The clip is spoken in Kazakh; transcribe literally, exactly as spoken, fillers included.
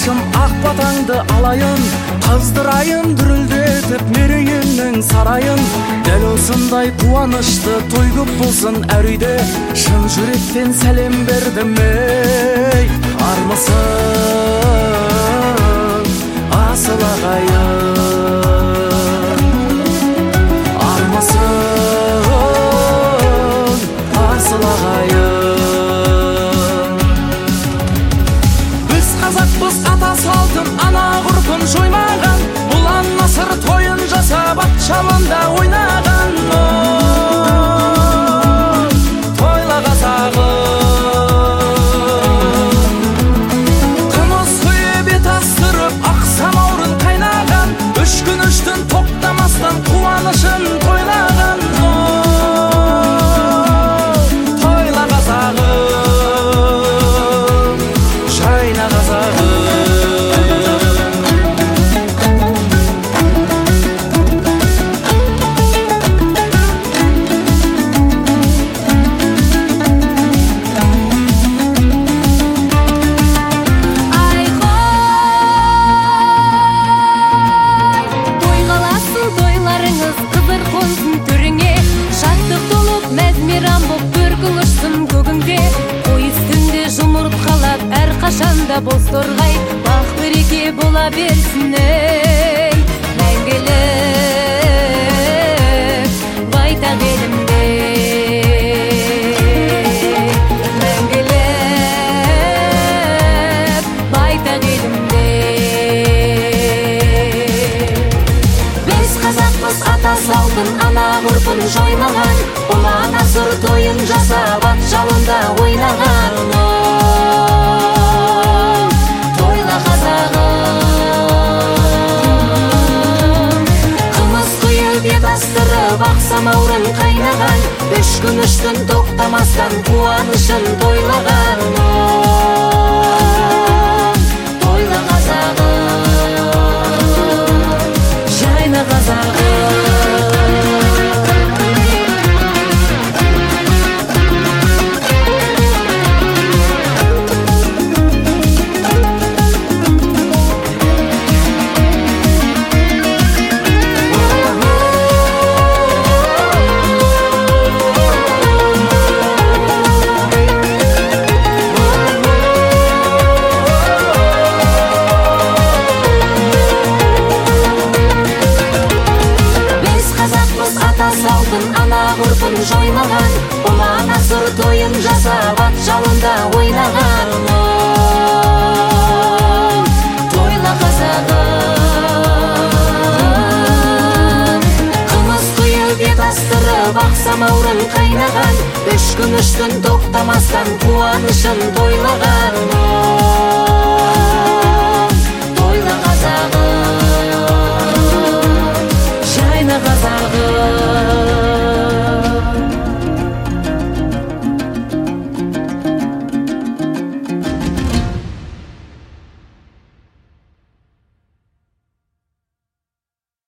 Қарындашым ақ батаңды алайын, қыздырайын дүрілдетіп мерейіңнің сарайын. Дәл осындай қуанышты той көп болсын әр үйде, шын жүректен сәлем бердім ей. Армысың асыл ағайын, армысың асыл ағайын. Біз қазақпыз, ата салтын, ана ғұрпын жоймаған, ұлан насыр тойын жасап ат жалында ойнаған. Тойла қазағым, қымыз құйып ет астырып ақ самаурын қайнаған, үш күн үш түн тоқтамастан қуанышын тойлаған. Тойла қазағым, жайна қазағым. Қашанда боз торғай бақ береке бола берсін ей. Мәңгілік байтақ елімде, мәңгілік байтақ елімде. Біз қазақпыз, ата салтын, ана ғұрпын жоймаған, ұлан асыр тойын жасап ат жалында ойнаған. Ақ самаурын қайнаған, үш күн үш түн тоқтамастан қуанышын тойлаған. Тойла қазағым, жайна қазағым. Ғұрпын жоймаған, ұлан асыр тойын жасап ат жалында ойнаған. Тойла қазағым, қымыз құйып ет астырып ақ самаурын қайнаған, үш күн үш түн тоқтамастан қуанышын тойлаған.